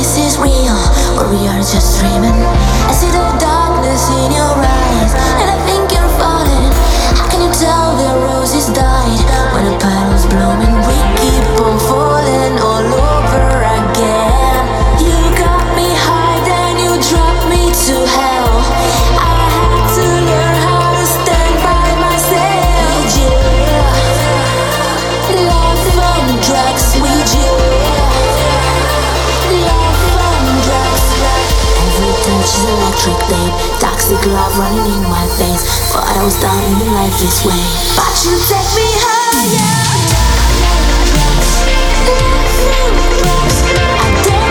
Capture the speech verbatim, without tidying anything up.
this is real or we are just dreaming. I see the darkness in your eyes and I think you're falling. How can you tell the roses died when the petals blooming? We keep on falling all over again. You got me high, then you dropped me to hell. I had to learn how to stand by myself. Yeah, love from drugs with you. Love from drugs. Every touch is electric tape. Toxic love running in my veins. But I was down in life this way. But you take me higher. Love from drugs. I don't